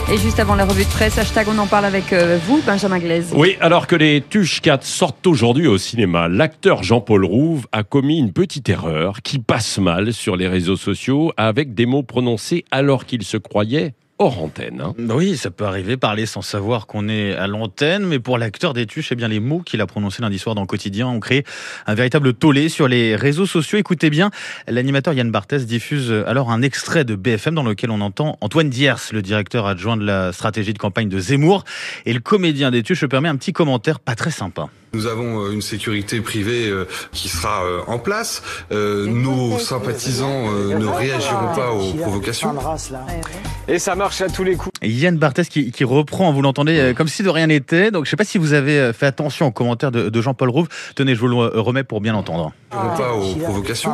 Et juste avant la revue de presse, hashtag on en parle avec vous, Benjamin Glaise. Oui, alors que les Tuches 4 sortent aujourd'hui au cinéma, l'acteur Jean-Paul Rouve a commis une petite erreur qui passe mal sur les réseaux sociaux avec des mots prononcés alors qu'il se croyait hors antenne. Oui, ça peut arriver, parler sans savoir qu'on est à l'antenne, mais pour l'acteur des Tuches, les mots qu'il a prononcés lundi soir dans le Quotidien ont créé un véritable tollé sur les réseaux sociaux. Écoutez bien, l'animateur Yann Barthès diffuse alors un extrait de BFM dans lequel on entend Antoine Diers, le directeur adjoint de la stratégie de campagne de Zemmour, et le comédien des Tuches permet un petit commentaire pas très sympa. Nous avons une sécurité privée qui sera en place. Nos sympathisants ne réagiront pas aux provocations. Et ça marche à tous les coups. Yann Barthès qui reprend, vous l'entendez, comme si de rien n'était. Donc je ne sais pas si vous avez fait attention aux commentaires de Jean-Paul Rouve. Tenez, je vous le remets pour bien l'entendre. Pas aux provocations.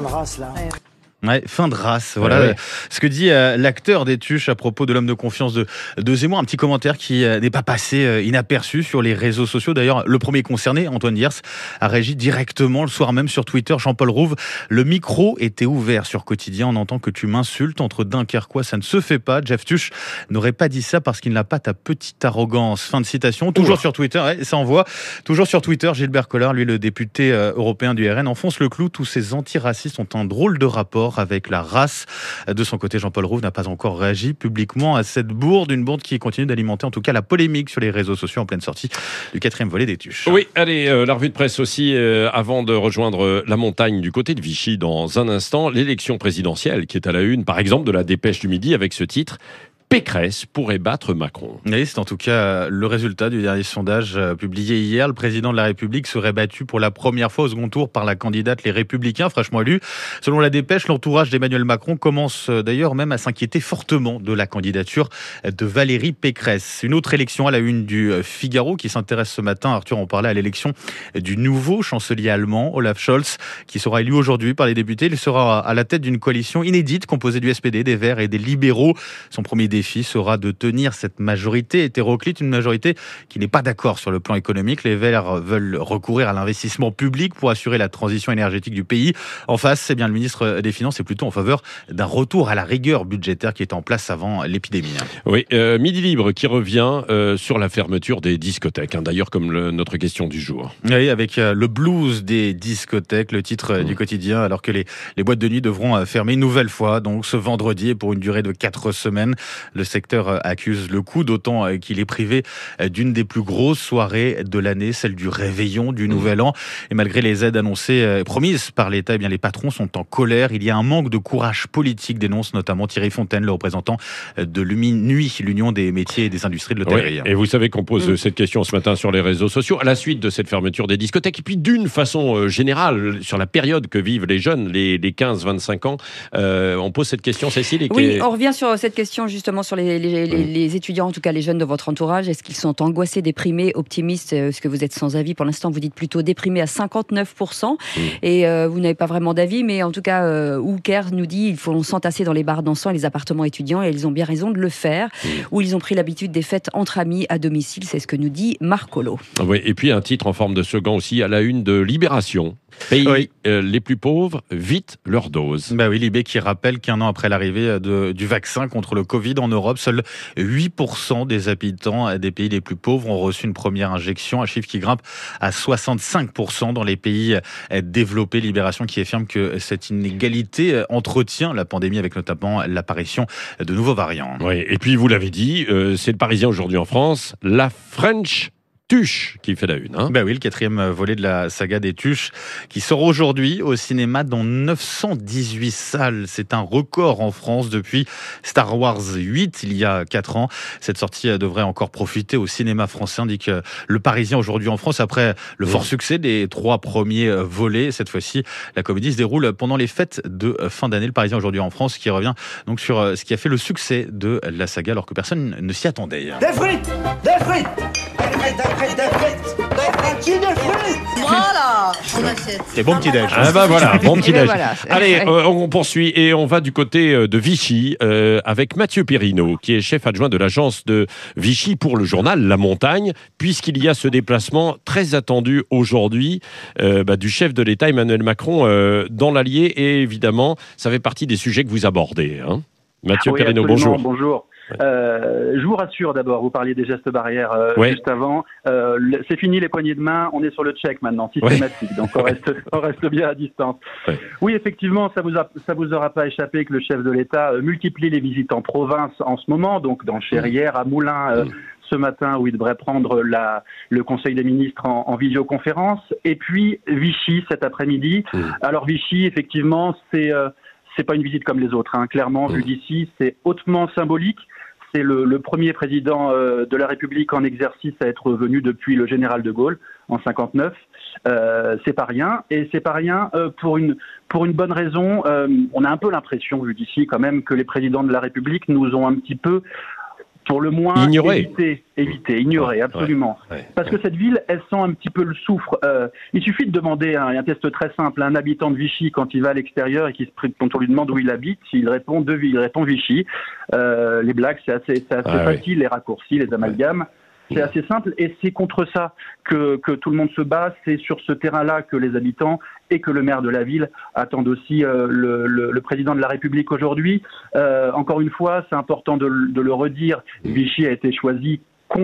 Ouais, fin de race, voilà ce que dit l'acteur des Tuches à propos de l'homme de confiance de Zemmour. Un petit commentaire qui n'est pas passé inaperçu sur les réseaux sociaux. D'ailleurs, le premier concerné, Antoine Diers, a réagi directement le soir même sur Twitter. Jean-Paul Rouve, le micro était ouvert sur Quotidien. On entend que tu m'insultes entre Dunkerquois, ça ne se fait pas. Jeff Tuche n'aurait pas dit ça parce qu'il n'a pas ta petite arrogance. Fin de citation. Toujours sur Twitter, ça envoie. Toujours sur Twitter, Gilbert Collard, lui le député européen du RN, enfonce le clou. Tous ces antiracistes ont un drôle de rapport avec la race. De son côté, Jean-Paul Rouve n'a pas encore réagi publiquement à cette bourde, une bourde qui continue d'alimenter en tout cas la polémique sur les réseaux sociaux en pleine sortie du 4e volet des Tuches. Oui, allez, la revue de presse aussi, avant de rejoindre la montagne du côté de Vichy dans un instant, l'élection présidentielle qui est à la une, par exemple, de la Dépêche du Midi avec ce titre: Pécresse pourrait battre Macron. Oui, c'est en tout cas le résultat du dernier sondage publié hier. Le président de la République serait battu pour la première fois au second tour par la candidate Les Républicains, fraîchement élue. Selon la Dépêche, l'entourage d'Emmanuel Macron commence d'ailleurs même à s'inquiéter fortement de la candidature de Valérie Pécresse. Une autre élection à la une du Figaro qui s'intéresse ce matin, Arthur en parlait, à l'élection du nouveau chancelier allemand, Olaf Scholz, qui sera élu aujourd'hui par les députés. Il sera à la tête d'une coalition inédite composée du SPD, des Verts et des libéraux. Son premier défi sera de tenir cette majorité hétéroclite, une majorité qui n'est pas d'accord sur le plan économique. Les Verts veulent recourir à l'investissement public pour assurer la transition énergétique du pays. En face, le ministre des Finances est plutôt en faveur d'un retour à la rigueur budgétaire qui était en place avant l'épidémie. Oui, Midi Libre qui revient sur la fermeture des discothèques, d'ailleurs comme notre question du jour. Oui, avec le blues des discothèques, le titre du quotidien, alors que les boîtes de nuit devront fermer une nouvelle fois, donc ce vendredi et pour une durée de 4 semaines. Le secteur accuse le coup, d'autant qu'il est privé d'une des plus grosses soirées de l'année, celle du réveillon du Nouvel An. Et malgré les aides annoncées, promises par l'État, les patrons sont en colère. Il y a un manque de courage politique, dénonce notamment Thierry Fontaine, le représentant de l'UMI-NUI, l'Union des métiers et des industries de l'hôtellerie. Oui, et vous savez qu'on pose cette question ce matin sur les réseaux sociaux, à la suite de cette fermeture des discothèques, et puis d'une façon générale, sur la période que vivent les jeunes, les 15-25 ans, on pose cette question, Cécile. Oui, on revient sur cette question justement sur les étudiants, en tout cas les jeunes de votre entourage. Est-ce qu'ils sont angoissés, déprimés, optimistes? Est-ce que vous êtes sans avis? Pour l'instant, vous dites plutôt déprimés à 59%. Et vous n'avez pas vraiment d'avis, mais en tout cas, Ouker nous dit il faut s'entasser dans les bars dansants et les appartements étudiants, et ils ont bien raison de le faire. Où ils ont pris l'habitude des fêtes entre amis à domicile, c'est ce que nous dit Marc Collot. Oui, et puis un titre en forme de slogan aussi à la une de Libération. Pays les plus pauvres, vite leur dose. Oui, Libé qui rappelle qu'un an après l'arrivée du vaccin contre le Covid en Europe, seuls 8% des habitants des pays les plus pauvres ont reçu une première injection, un chiffre qui grimpe à 65% dans les pays développés. Libération qui affirme que cette inégalité entretient la pandémie avec notamment l'apparition de nouveaux variants. Oui, et puis vous l'avez dit, c'est le Parisien aujourd'hui en France, la French Tuche qui fait la une. Oui, le 4e volet de la saga des Tuches qui sort aujourd'hui au cinéma dans 918 salles. C'est un record en France depuis Star Wars 8 il y a 4 ans. Cette sortie devrait encore profiter au cinéma français, indique le Parisien aujourd'hui en France. Après le fort succès des 3 premiers volets, cette fois-ci, la comédie se déroule pendant les fêtes de fin d'année. Le Parisien aujourd'hui en France qui revient donc sur ce qui a fait le succès de la saga alors que personne ne s'y attendait. Des frites! Des frites! Voilà. C'est bon petit déj. Voilà, bon petit déj. Voilà. Allez, on poursuit et on va du côté de Vichy avec Mathieu Perrineau, qui est chef adjoint de l'agence de Vichy pour le journal La Montagne, puisqu'il y a ce déplacement très attendu aujourd'hui du chef de l'État Emmanuel Macron dans l'Allier, et évidemment, ça fait partie des sujets que vous abordez. Mathieu Perrineau, bonjour. Bonjour. Je vous rassure d'abord, vous parliez des gestes barrières juste avant. C'est fini les poignées de main, on est sur le check maintenant, systématique. Donc on reste bien à distance. Oui, effectivement, ça vous aura pas échappé que le chef de l'État multiplie les visites en province en ce moment, donc dans le Cher-Hier, à Moulins, ce matin où il devrait prendre le Conseil des ministres en visioconférence, et puis Vichy cet après-midi. Alors Vichy, effectivement, c'est pas une visite comme les autres, hein. Clairement, vu d'ici, c'est hautement symbolique. C'est le premier président de la République en exercice à être venu depuis le général de Gaulle en 59. C'est pas rien, et c'est pas rien pour une bonne raison. On a un peu l'impression, vu d'ici, quand même, que les présidents de la République nous ont un petit peu, pour le moins, ignoré, absolument. Parce que cette ville, elle sent un petit peu le soufre. Il suffit de demander un test très simple à un habitant de Vichy quand il va à l'extérieur et quand on lui demande où il habite, il répond Vichy. Les blagues, c'est assez facile, les raccourcis, les amalgames. C'est assez simple, et c'est contre ça que tout le monde se bat. C'est sur ce terrain-là que les habitants et que le maire de la ville attendent aussi le président de la République aujourd'hui. Encore une fois, c'est important de le redire, Vichy a été choisi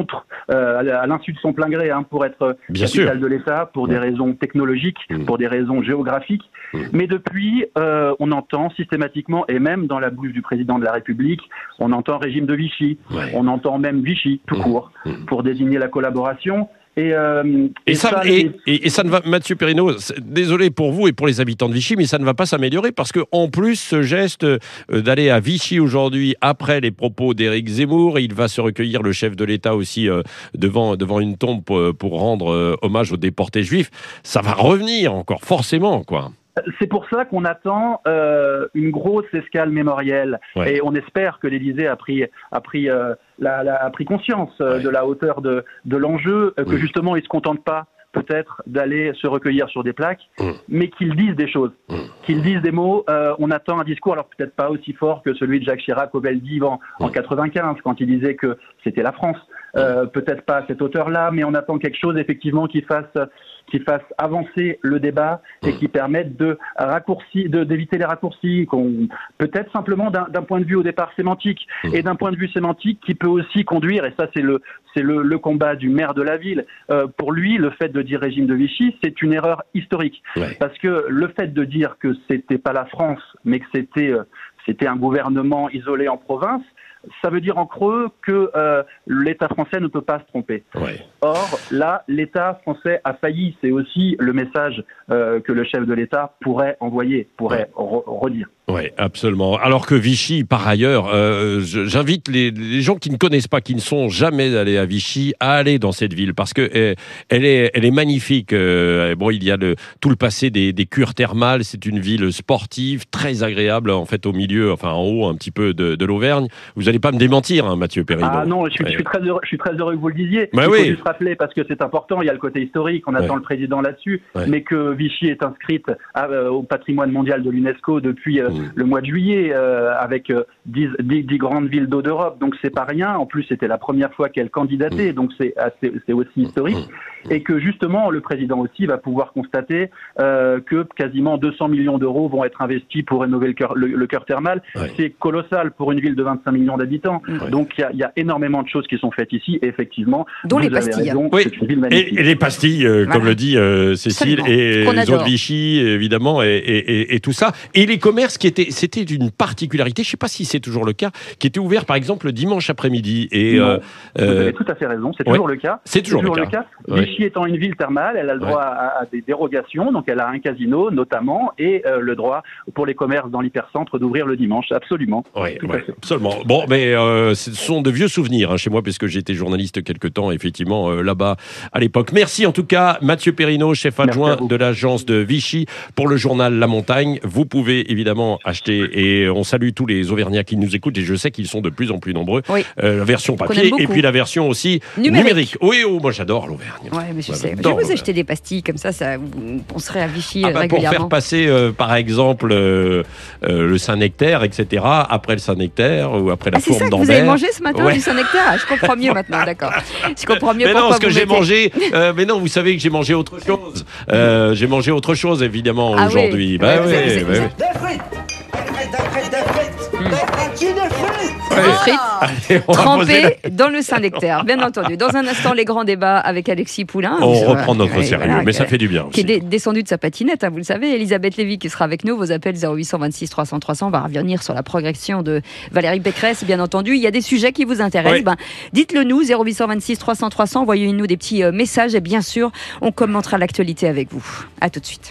à l'insu de son plein gré, hein, pour être capitale de l'État, pour des raisons technologiques, pour des raisons géographiques. Mais depuis, on entend systématiquement, et même dans la bouche du président de la République, on entend régime de Vichy, on entend même Vichy tout court, pour désigner la collaboration. Et ça ne va, Mathieu Perrineau, désolé pour vous et pour les habitants de Vichy, mais ça ne va pas s'améliorer, parce qu'en plus, ce geste d'aller à Vichy aujourd'hui, après les propos d'Éric Zemmour, il va se recueillir, le chef de l'État aussi, devant une tombe pour rendre hommage aux déportés juifs. Ça va revenir encore, forcément, quoi. C'est pour ça qu'on attend une grosse escale mémorielle, et on espère que l'Élysée a pris conscience de la hauteur de l'enjeu, que justement il ne se contente pas peut-être d'aller se recueillir sur des plaques, mais qu'ils disent des choses, qu'ils disent des mots. On attend un discours, alors peut-être pas aussi fort que celui de Jacques Chirac au Veldiv en 95, quand il disait que c'était la France. Peut-être pas à cette hauteur-là, mais on attend quelque chose effectivement qui fasse avancer le débat et qui permette d'éviter les raccourcis, peut-être simplement d'un point de vue au départ sémantique, et d'un point de vue sémantique qui peut aussi conduire, et ça c'est le combat du maire de la ville. Pour lui, le fait de dire régime de Vichy, c'est une erreur historique, parce que le fait de dire que c'était pas la France, mais que c'était un gouvernement isolé en province, ça veut dire en creux que l'État français ne peut pas se tromper. Or, là, l'État français a failli. C'est aussi le message que le chef de l'État pourrait envoyer, redire. Oui, absolument. Alors que Vichy, par ailleurs, j'invite les gens qui ne connaissent pas, qui ne sont jamais allés à Vichy, à aller dans cette ville, parce que elle est magnifique. Il y a tout le passé des cures thermales. C'est une ville sportive, très agréable, en fait, au milieu, enfin en haut, un petit peu de l'Auvergne. Vous n'allez pas me démentir, hein, Mathieu Perrineau. Ah non, je suis très heureux que vous le disiez. Il faut juste rappeler, parce que c'est important, il y a le côté historique, on attend le président là-dessus, mais que Vichy est inscrite au patrimoine mondial de l'UNESCO depuis le mois de juillet, avec 10 grandes villes d'eau d'Europe, donc c'est pas rien. En plus, c'était la première fois qu'elle candidatait, donc c'est aussi historique. Et que justement, le président aussi va pouvoir constater que quasiment 200 millions d'euros vont être investis pour rénover le cœur thermal. C'est colossal pour une ville de 25 millions d'habitants. Donc il y a énormément de choses qui sont faites ici, et effectivement, dont les pastilles. C'est une ville magnifique. Et les pastilles, comme le dit Cécile, et les eaux de Vichy, évidemment, et tout ça. Et les commerces c'était une particularité, je ne sais pas si c'est toujours le cas, qui était ouvert par exemple le dimanche après-midi. Et, vous avez tout à fait raison, c'est toujours le cas. C'est toujours le cas. Vichy étant une ville thermale, elle a le droit à des dérogations, donc elle a un casino notamment, et le droit pour les commerces dans l'hypercentre d'ouvrir le dimanche, absolument. Absolument. Bon, mais ce sont de vieux souvenirs chez moi, puisque j'étais journaliste quelque temps, effectivement, là-bas à l'époque. Merci en tout cas, Mathieu Perrineau, chef adjoint de l'agence de Vichy pour le journal La Montagne. Vous pouvez évidemment acheter, et on salue tous les Auvergnats qui nous écoutent, et je sais qu'ils sont de plus en plus nombreux, la version papier et puis la version aussi numérique. Oui, moi j'adore l'Auvergne. Mais je sais. Je vais vous acheter des pastilles, comme ça on serait à Vichy régulièrement. Pour faire passer, par exemple, le Saint-Nectaire, etc., après le Saint-Nectaire ou après la fourme d'Ambert. C'est ça que vous avez mangé ce matin, du Saint-Nectaire? Je comprends mieux maintenant, d'accord. Je comprends mieux pourquoi que j'ai mangé. Mais non, vous savez que j'ai mangé autre chose. J'ai mangé autre chose, évidemment, aujourd'hui. Des frites. frites trempées dans le Saint-Nectaire, bien entendu. Dans un instant, les grands débats avec Alexis Poulain. On reprend notre sérieux, mais ça fait du bien aussi. Qui est descendu de sa patinette, vous le savez. Elisabeth Lévy qui sera avec nous. Vos appels 0826 300 300. On va revenir sur la progression de Valérie Pécresse, bien entendu. Il y a des sujets qui vous intéressent. Oui. Dites-le nous, 0826 300 300. Envoyez-nous des petits messages et bien sûr, on commentera l'actualité avec vous. À tout de suite.